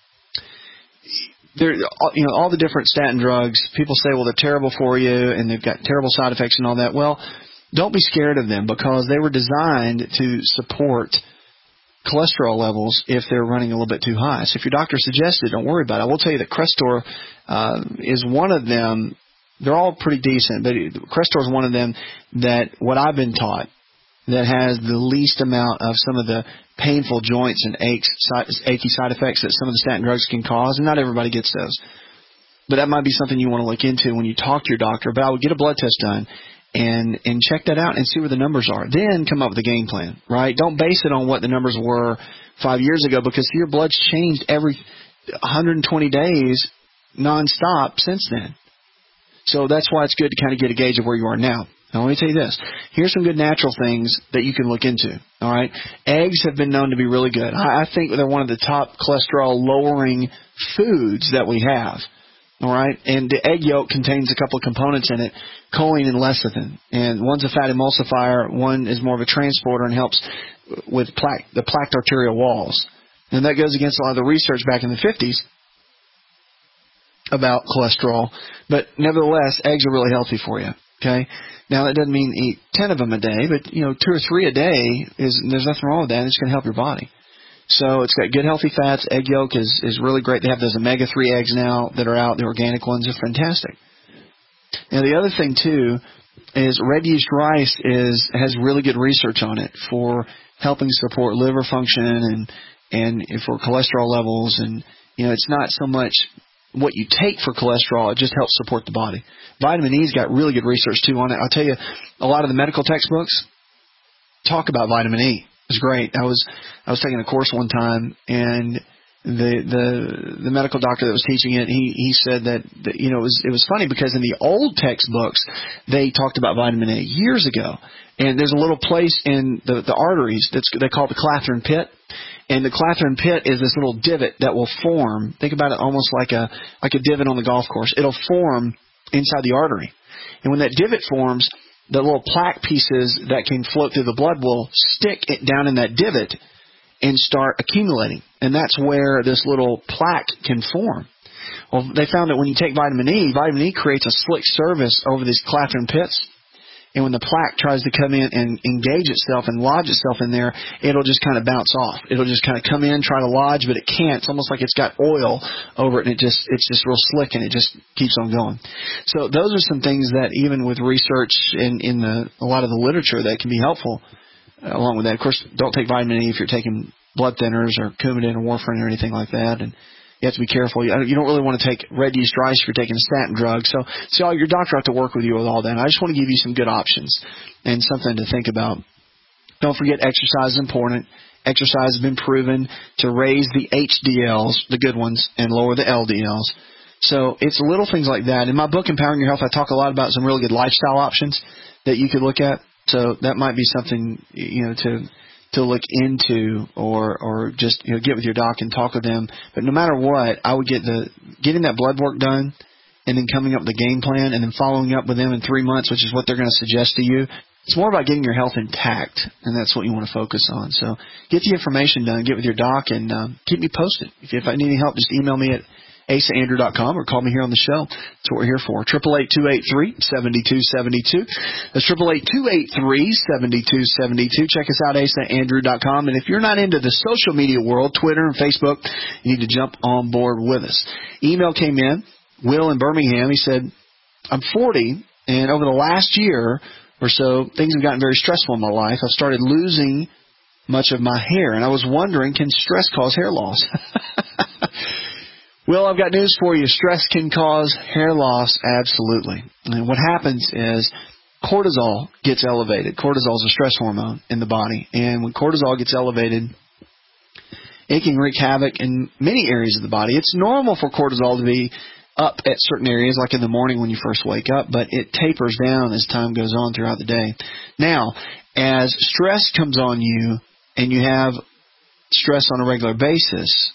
[SPEAKER 4] all the different statin drugs, people say, well, they're terrible for you and they've got terrible side effects and all that. Well, don't be scared of them because they were designed to support cholesterol levels if they're running a little bit too high. So if your doctor suggests it, don't worry about it. I will tell you that Crestor is one of them. They're all pretty decent, but Crestor is one of them that what I've been taught that has the least amount of some of the painful joints and achy side effects that some of the statin drugs can cause, and not everybody gets those. But that might be something you want to look into when you talk to your doctor. But I would get a blood test done and check that out and see where the numbers are. Then come up with a game plan, right? Don't base it on what the numbers were 5 years ago because your blood's changed every 120 days nonstop since then. So that's why it's good to kind of get a gauge of where you are now. Now, let me tell you this. Here's some good natural things that you can look into, all right? Eggs have been known to be really good. I think they're one of the top cholesterol-lowering foods that we have, all right? And the egg yolk contains a couple of components in it, choline and lecithin. And one's a fat emulsifier, one is more of a transporter and helps with the plaqued arterial walls. And that goes against a lot of the research back in the 50s about cholesterol. But nevertheless, eggs are really healthy for you. Okay? Now, that doesn't mean eat 10 of them a day, but, 2 or 3 a day, there's nothing wrong with that. It's going to help your body. So it's got good, healthy fats. Egg yolk is really great. They have those omega-3 eggs now that are out. The organic ones are fantastic. Now, the other thing, too, is red yeast rice has really good research on it for helping support liver function and for cholesterol levels. And, it's not so much what you take for cholesterol. It just helps support the body. Vitamin E's got really good research, too, on it. I'll tell you, a lot of the medical textbooks talk about vitamin E. It's great. I was taking a course one time, and the medical doctor that was teaching it, he said that it was funny because in the old textbooks they talked about vitamin A years ago, and there's a little place in the arteries they call the Clathrin pit, and the Clathrin pit is this little divot that will form. Think about it almost like a divot on the golf course. It'll form inside the artery, and when that divot forms, the little plaque pieces that can float through the blood will stick it down in that divot and start accumulating. And that's where this little plaque can form. Well, they found that when you take vitamin E creates a slick surface over these Clathrin pits. And when the plaque tries to come in and engage itself and lodge itself in there, it'll just kind of bounce off. It'll just kind of come in, try to lodge, but it can't. It's almost like it's got oil over it, and it's just real slick, and it just keeps on going. So those are some things that even with research in a lot of the literature that can be helpful along with that. Of course, don't take vitamin E if you're taking blood thinners or Coumadin or warfarin or anything like that. And you have to be careful. You don't really want to take red yeast rice if you're taking a statin drug. So your doctor will have to work with you with all that. And I just want to give you some good options and something to think about. Don't forget, exercise is important. Exercise has been proven to raise the HDLs, the good ones, and lower the LDLs. So it's little things like that. In my book, Empowering Your Health, I talk a lot about some really good lifestyle options that you could look at. So that might be something, to look into or just, get with your doc and talk with them. But no matter what, I would getting that blood work done and then coming up with a game plan and then following up with them in 3 months, which is what they're going to suggest to you. It's more about getting your health intact, and that's what you want to focus on. So get the information done, get with your doc, and keep me posted. If I need any help, just email me at asaandrew.com or call me here on the show. That's what we're here for. 888-283-7272. That's 888-283-7272. Check us out, asaandrew.com. And if you're not into the social media world, Twitter and Facebook, you need to jump on board with us. Email came in. Will in Birmingham, he said, I'm 40, and over the last year or so, things have gotten very stressful in my life. I've started losing much of my hair, and I was wondering, can stress cause hair loss? Well, I've got news for you. Stress can cause hair loss, absolutely. And what happens is cortisol gets elevated. Cortisol is a stress hormone in the body. And when cortisol gets elevated, it can wreak havoc in many areas of the body. It's normal for cortisol to be up at certain areas, like in the morning when you first wake up, but it tapers down as time goes on throughout the day. Now, as stress comes on you and you have stress on a regular basis,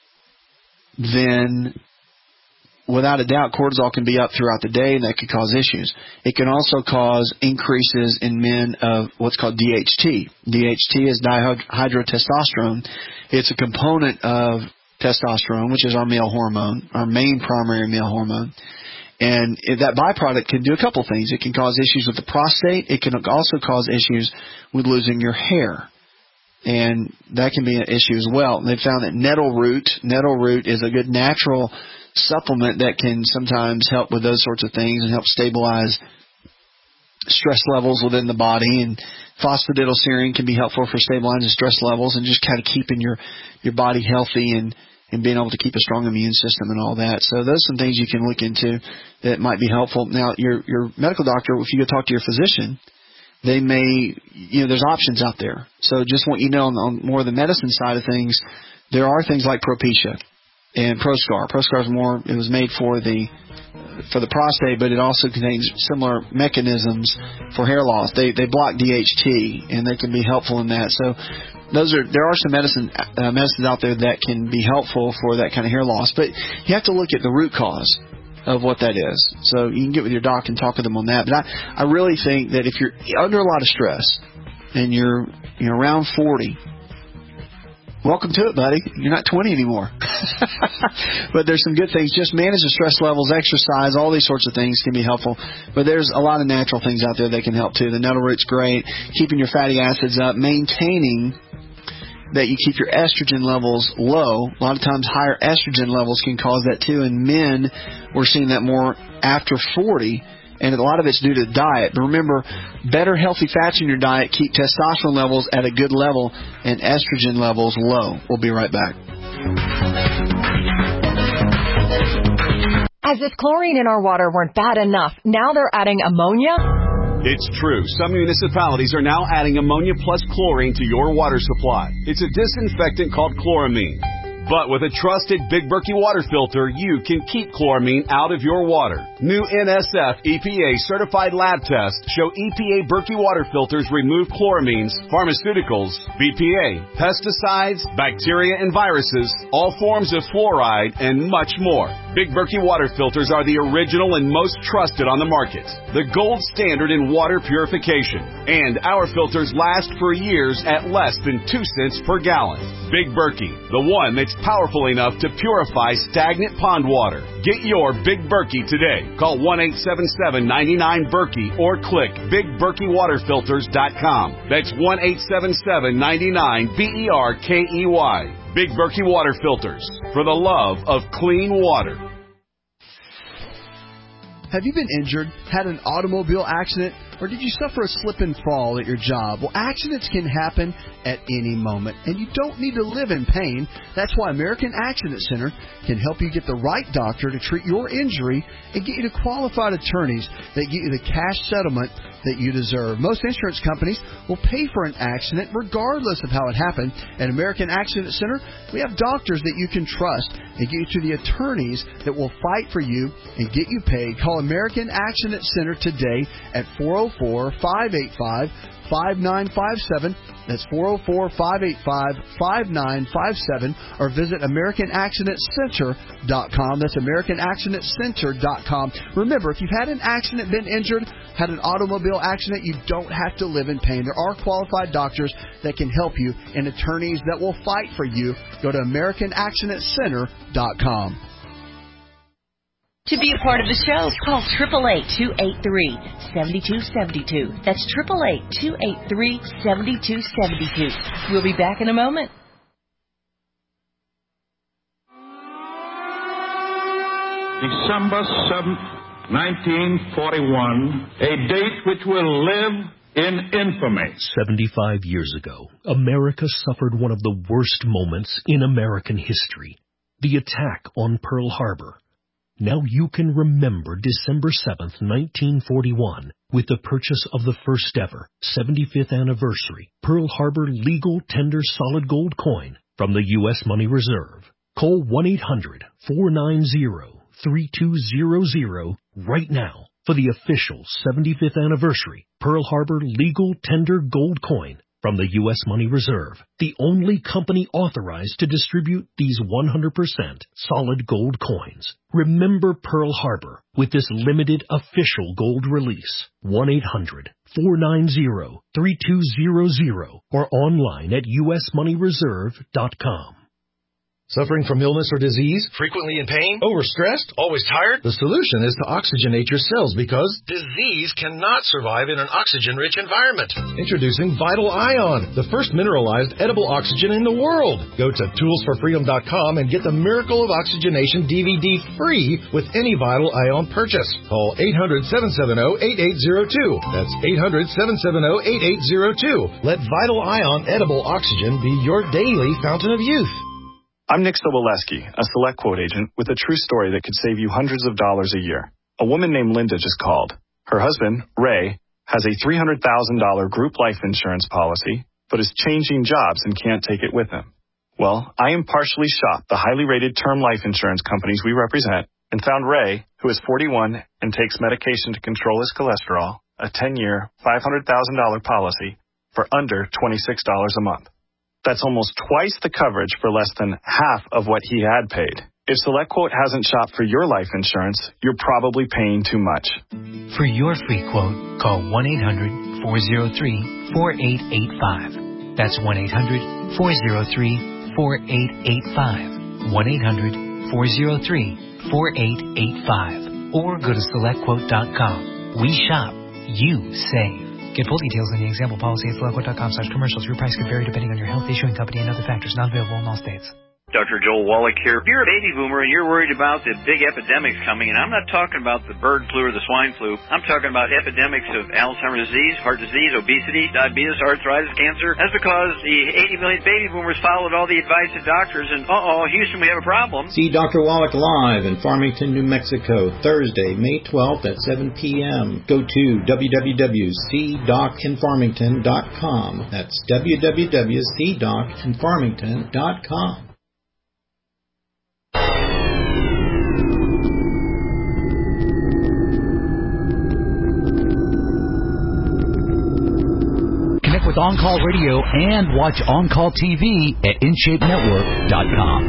[SPEAKER 4] then without a doubt, cortisol can be up throughout the day, and that could cause issues. It can also cause increases in men of what's called DHT. DHT is dihydrotestosterone. It's a component of testosterone, which is our male hormone, our main primary male hormone. And that byproduct can do a couple things. It can cause issues with the prostate. It can also cause issues with losing your hair. And that can be an issue as well. They found that nettle root is a good natural supplement that can sometimes help with those sorts of things and help stabilize stress levels within the body. And phosphatidylserine can be helpful for stabilizing stress levels and just kind of keeping your body healthy and being able to keep a strong immune system and all that. So those are some things you can look into that might be helpful. Now, your medical doctor, if you go talk to your physician, they may, there's options out there. So just want you to know on more of the medicine side of things, there are things like Propecia and Proscar. Proscar it was made for the prostate, but it also contains similar mechanisms for hair loss. They block DHT, and they can be helpful in that. So there are some medicines out there that can be helpful for that kind of hair loss, but you have to look at the root cause of what that is. So you can get with your doc and talk with them on that. But I really think that if you're under a lot of stress and you're around 40, welcome to it, buddy. You're not 20 anymore. But there's some good things. Just manage the stress levels, exercise, all these sorts of things can be helpful. But there's a lot of natural things out there that can help, too. The nettle root's great. Keeping your fatty acids up, maintaining that you keep your estrogen levels low. A lot of times higher estrogen levels can cause that, too. And men, we're seeing that more after 40. And a lot of it's due to diet. But remember, better healthy fats in your diet keep testosterone levels at a good level and estrogen levels low. We'll be right back.
[SPEAKER 2] As if chlorine in our water weren't bad enough, now they're adding ammonia?
[SPEAKER 3] It's true. Some municipalities are now adding ammonia plus chlorine to your water supply. It's a disinfectant called chloramine. But with a trusted Big Berkey water filter, you can keep chloramine out of your water. New NSF EPA certified lab tests show EPA Berkey water filters remove chloramines, pharmaceuticals, BPA, pesticides, bacteria and viruses, all forms of fluoride, and much more. Big Berkey water filters are the original and most trusted on the market. The gold standard in water purification. And our filters last for years at less than 2 cents per gallon. Big Berkey, the one that's powerful enough to purify stagnant pond water. Get your Big Berkey today. Call 1-877-99-BERKEY or click BigBerkeyWaterFilters.com. That's 1-877-99-BERKEY. Big Berkey Water Filters, for the love of clean water.
[SPEAKER 14] Have you been injured, had an automobile accident, or did you suffer a slip and fall at your job? Well, accidents can happen at any moment, and you don't need to live in pain. That's why American Accident Center can help you get the right doctor to treat your injury and get you to qualified attorneys that get you the cash settlement that you deserve. Most insurance companies will pay for an accident regardless of how it happened. At American Accident Center, we have doctors that you can trust and get you to the attorneys that will fight for you and get you paid. Call American Accident Center today at 404-585-5957. That's 404-585-5957. Or visit AmericanAccidentCenter.com. That's AmericanAccidentCenter.com. Remember, if you've had an accident, been injured, had an automobile accident, you don't have to live in pain. There are qualified doctors that can help you and attorneys that will fight for you. Go to AmericanAccidentCenter.com.
[SPEAKER 15] To be a part of the show, call 888-283-7272. That's 888-283-7272. We'll be back in a moment.
[SPEAKER 6] December 7th, 1941, a date which will live in infamy.
[SPEAKER 1] 75 years ago, America suffered one of the worst moments in American history, the attack on Pearl Harbor. Now you can remember December 7th, 1941, with the purchase of the first ever 75th anniversary Pearl Harbor legal tender solid gold coin from the U.S. Money Reserve. Call 1-800-490-3200 right now for the official 75th anniversary Pearl Harbor legal tender gold coin from the U.S. Money Reserve, the only company authorized to distribute these 100% solid gold coins. Remember Pearl Harbor with this limited official gold release. 1-800-490-3200 or online at usmoneyreserve.com.
[SPEAKER 23] Suffering from illness or disease? Frequently in pain? Overstressed? Always tired? The solution is to oxygenate your cells because disease cannot survive in an oxygen-rich environment. Introducing Vital Ion, the first mineralized edible oxygen in the world. Go to toolsforfreedom.com and get the Miracle of Oxygenation DVD free with any Vital Ion purchase. Call 800-770-8802. That's 800-770-8802. Let Vital Ion edible oxygen be your daily fountain of youth.
[SPEAKER 24] I'm Nick Soboleski, a Select Quote agent with a true story that could save you hundreds of dollars a year. A woman named Linda just called. Her husband, Ray, has a $300,000 group life insurance policy, but is changing jobs and can't take it with him. Well, I impartially shopped the highly rated term life insurance companies we represent and found Ray, who is 41 and takes medication to control his cholesterol, a 10-year, $500,000 policy for under $26 a month. That's almost twice the coverage for less than half of what he had paid. If SelectQuote hasn't shopped for your life insurance, you're probably paying too much.
[SPEAKER 25] For your free quote, call 1-800-403-4885. That's 1-800-403-4885. 1-800-403-4885. 1-800-403-4885. Or go to SelectQuote.com. We shop. You save. Get full details in the example policy at SelectQuote.com/commercials. Your price could vary depending on your health, issuing company, and other factors. Not available in all states.
[SPEAKER 5] Dr. Joel Wallach here. If you're a baby boomer and you're worried about the big epidemics coming, and I'm not talking about the bird flu or the swine flu, I'm talking about epidemics of Alzheimer's disease, heart disease, obesity, diabetes, arthritis, cancer. That's because the 80 million baby boomers followed all the advice of doctors, and Houston, we have a problem.
[SPEAKER 7] See Dr. Wallach live in Farmington, New Mexico, Thursday, May 12th at 7 p.m. Go to www.cdocinfarmington.com. That's www.cdocinfarmington.com.
[SPEAKER 21] With On-Call Radio and watch On-Call TV at InShapeNetwork.com.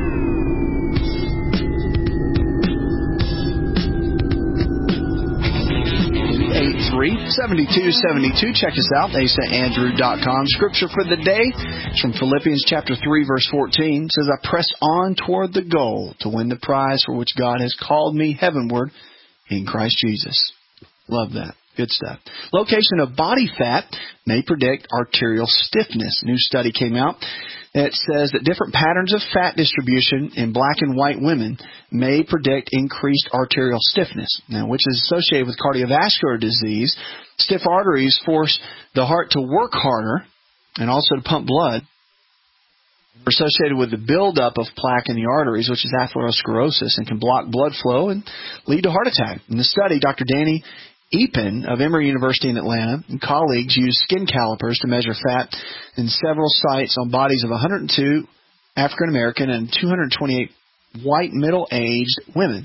[SPEAKER 4] 283-7272. Check us out, AsaAndrew.com. Scripture for the day is from Philippians chapter 3, verse 14. It says, I press on toward the goal to win the prize for which God has called me heavenward in Christ Jesus. Love that. Good stuff. Location of body fat may predict arterial stiffness. A new study came out that says that different patterns of fat distribution in black and white women may predict increased arterial stiffness, now, which is associated with cardiovascular disease. Stiff arteries force the heart to work harder and also to pump blood. Are associated with the buildup of plaque in the arteries, which is atherosclerosis, and can block blood flow and lead to heart attack. In the study, Dr. Danny Epen of Emory University in Atlanta and colleagues used skin calipers to measure fat in several sites on bodies of 102 African American and 228 white middle-aged women.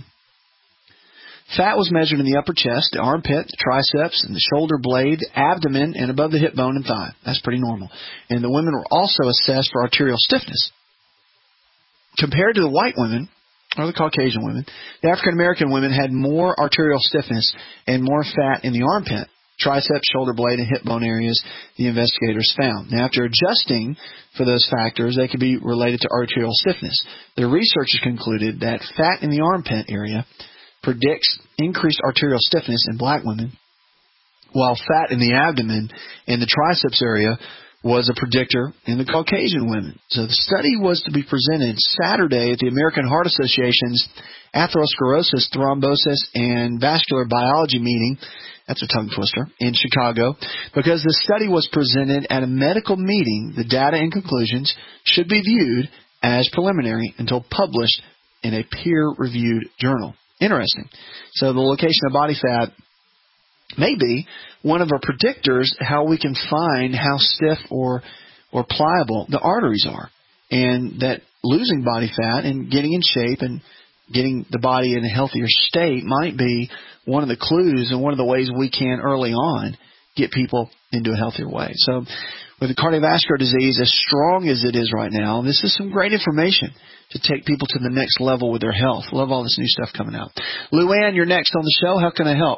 [SPEAKER 4] Fat was measured in the upper chest, the armpit, the triceps, and the shoulder blade, the abdomen, and above the hip bone and thigh. That's pretty normal. And the women were also assessed for arterial stiffness. Compared to the white women, or the Caucasian women, the African-American women had more arterial stiffness and more fat in the armpit, triceps, shoulder blade, and hip bone areas, the investigators found. Now, after adjusting for those factors, they could be related to arterial stiffness. The researchers concluded that fat in the armpit area predicts increased arterial stiffness in black women, while fat in the abdomen and the triceps area was a predictor in the Caucasian women. So the study was to be presented Saturday at the American Heart Association's Atherosclerosis, Thrombosis, and Vascular Biology meeting. That's a tongue twister, in Chicago. Because the study was presented at a medical meeting, the data and conclusions should be viewed as preliminary until published in a peer-reviewed journal. Interesting. So the location of body fat may be one of our predictors how we can find how stiff or pliable the arteries are. And that losing body fat and getting in shape and getting the body in a healthier state might be one of the clues and one of the ways we can early on get people into a healthier way. So with the cardiovascular disease as strong as it is right now, this is some great information to take people to the next level with their health. Love all this new stuff coming out. Luann, you're next on the show. How can I help?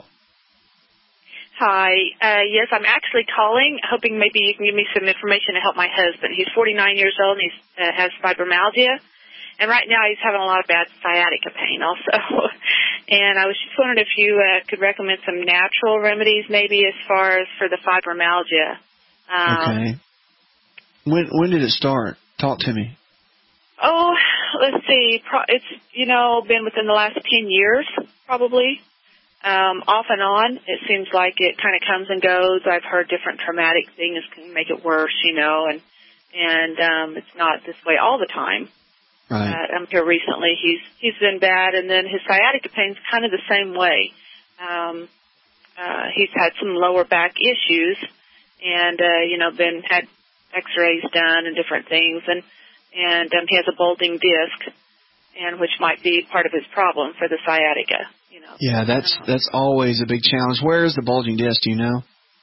[SPEAKER 10] Hi. Yes, I'm actually calling, hoping maybe you can give me some information to help my husband. He's 49 years old and he has fibromyalgia. And right now he's having a lot of bad sciatica pain also. And I was just wondering if you could recommend some natural remedies maybe as far as for the fibromyalgia.
[SPEAKER 4] Okay. When did it start? Talk to me.
[SPEAKER 10] Oh, let's see. It's, been within the last 10 years probably. Off and on, it seems like it kind of comes and goes. I've heard different traumatic things can make it worse, and it's not this way all the time.
[SPEAKER 4] Right.
[SPEAKER 10] Here recently, he's been bad, and then his sciatica pain's kind of the same way. He's had some lower back issues, and had X-rays done and different things, and he has a bulging disc, and which might be part of his problem for the sciatica.
[SPEAKER 4] Yeah, that's always a big challenge. Where is the bulging disc? Do you know?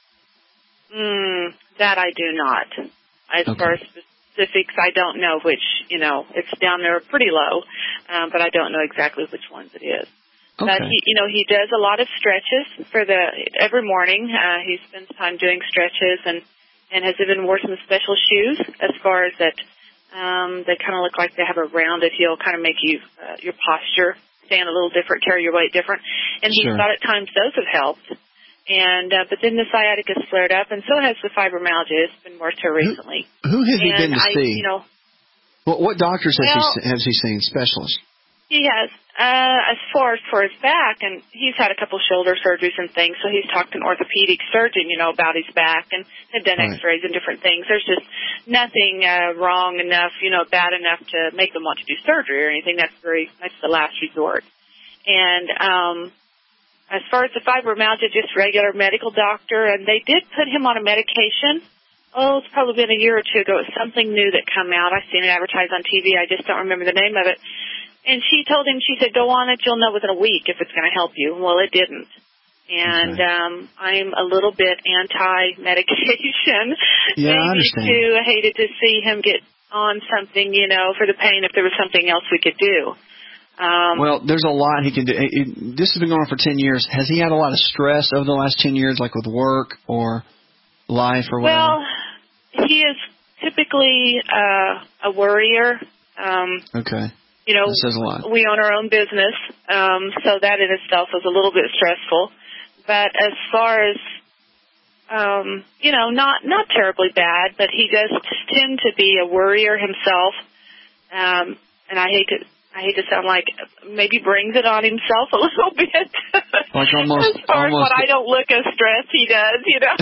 [SPEAKER 10] That I do not. As far as specifics, I don't know which. It's down there pretty low, but I don't know exactly which ones it is. Okay. But he does a lot of stretches every morning. He spends time doing stretches and has even wore some special shoes as far as that They kind of look like they have a rounded heel, kind of make you your posture stand a little different, carry your weight different. And he thought at times those have helped. And but then the sciatica has flared up, and so has the fibromyalgia. It's been worse here recently.
[SPEAKER 4] Who has he been to see?
[SPEAKER 10] You know,
[SPEAKER 4] what doctors has he seen? Specialists?
[SPEAKER 10] He has. As far as for his back, and he's had a couple shoulder surgeries and things, so he's talked to an orthopedic surgeon, you know, about his back, and they've done x-rays and different things. There's just nothing wrong enough, you know, bad enough to make them want to do surgery or anything. That's the last resort. And as far as the fibromyalgia, just regular medical doctor, and they did put him on a medication. Oh, it's probably been a year or two ago. It was something new that come out. I've seen it advertised on TV. I just don't remember the name of it. And she told him, she said, go on it. You'll know within a week if it's going to help you. Well, it didn't. And I'm a little bit anti-medication.
[SPEAKER 4] Yeah, I understand.
[SPEAKER 10] I hated to see him get on something, you know, for the pain if there was something else we could do.
[SPEAKER 4] Well, there's a lot he can do. This has been going on for 10 years. Has he had a lot of stress over the last 10 years, like with work or life or whatever?
[SPEAKER 10] Well, he is typically a worrier.
[SPEAKER 4] Okay.
[SPEAKER 10] You know,
[SPEAKER 4] that says a lot.
[SPEAKER 10] We own our own business, so that in itself is a little bit stressful. But as far as, you know, not terribly bad, but he does tend to be a worrier himself. And I hate to sound like maybe brings it on himself a little bit.
[SPEAKER 4] Like almost,
[SPEAKER 10] as far as when I don't look as stressed, he does, you know,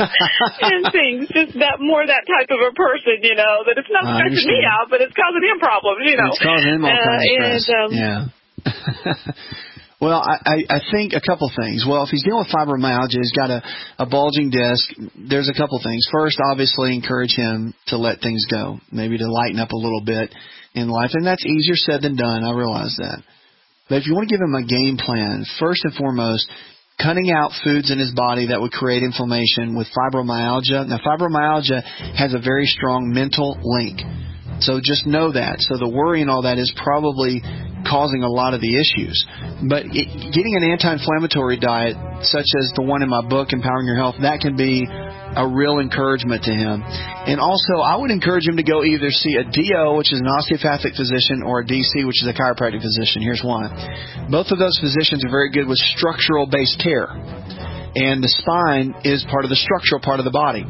[SPEAKER 10] and things. Just that type of a person, you know, that it's not stressing me out, but it's causing him problems, you know.
[SPEAKER 4] It's causing him all kinds of stress. Yeah. Well, I think a couple things. Well, if he's dealing with fibromyalgia, he's got a bulging disc, there's a couple things. First, obviously, encourage him to let things go, maybe to lighten up a little bit in life. And that's easier said than done. I realize that. But if you want to give him a game plan, first and foremost, cutting out foods in his body that would create inflammation with fibromyalgia. Now, fibromyalgia has a very strong mental link. So just know that. So the worry and all that is probably causing a lot of the issues. But getting an anti-inflammatory diet, such as the one in my book, Empowering Your Health, that can be a real encouragement to him. And also, I would encourage him to go either see a DO, which is an osteopathic physician, or a DC, which is a chiropractic physician. Here's why. Both of those physicians are very good with structural-based care. And the spine is part of the structural part of the body.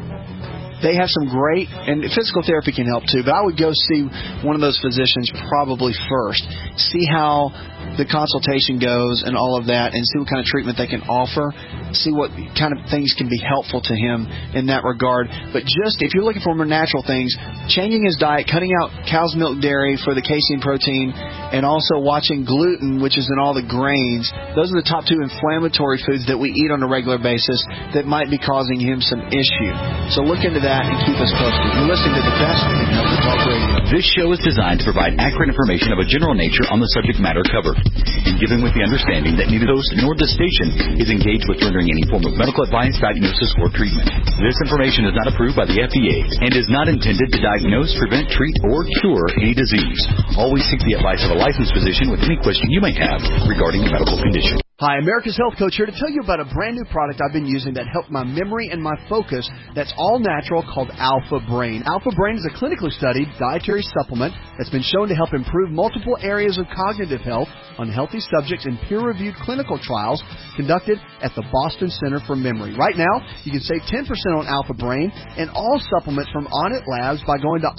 [SPEAKER 4] They have some great, and physical therapy can help too, but I would go see one of those physicians probably first. See how the consultation goes and all of that, and see what kind of treatment they can offer. See what kind of things can be helpful to him in that regard. But just, if you're looking for more natural things, changing his diet, cutting out cow's milk dairy for the casein protein, and also watching gluten, which is in all the grains, those are the top two inflammatory foods that we eat on a regular basis that might be causing him some issue. So look into that and keep us posted. You're listening to the best in Health Talk Radio.
[SPEAKER 21] This show is designed to provide accurate information of a general nature on the subject matter covered, and given with the understanding that neither host nor the station is engaged with rendering any form of medical advice, diagnosis, or treatment. This information is not approved by the FDA and is not intended to diagnose, prevent, treat, or cure any disease. Always seek the advice of a licensed physician with any question you may have regarding a medical condition.
[SPEAKER 14] Hi, America's Health Coach here to tell you about a brand new product I've been using that helped my memory and my focus that's all natural called Alpha Brain. Alpha Brain is a clinically studied dietary supplement that's been shown to help improve multiple areas of cognitive health on healthy subjects in peer-reviewed clinical trials conducted at the Boston Center for Memory. Right now, you can save 10% on Alpha Brain and all supplements from Onnit Labs by going to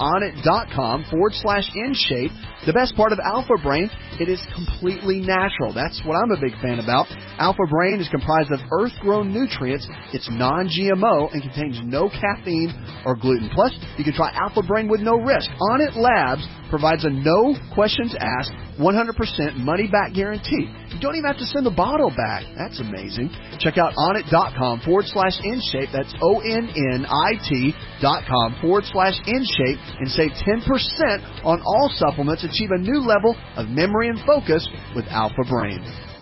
[SPEAKER 14] onnit.com/InShape. The best part of Alpha Brain, it is completely natural. That's what I'm a big fan of. Alpha Brain is comprised of earth-grown nutrients. It's non-GMO and contains no caffeine or gluten. Plus, you can try Alpha Brain with no risk. Onnit Labs provides a no questions asked, 100% money-back guarantee. You don't even have to send the bottle back. That's amazing. Check out onnit.com/InShape. That's ONNIT.com/InShape and save 10% on all supplements. Achieve a new level of memory and focus with Alpha Brain.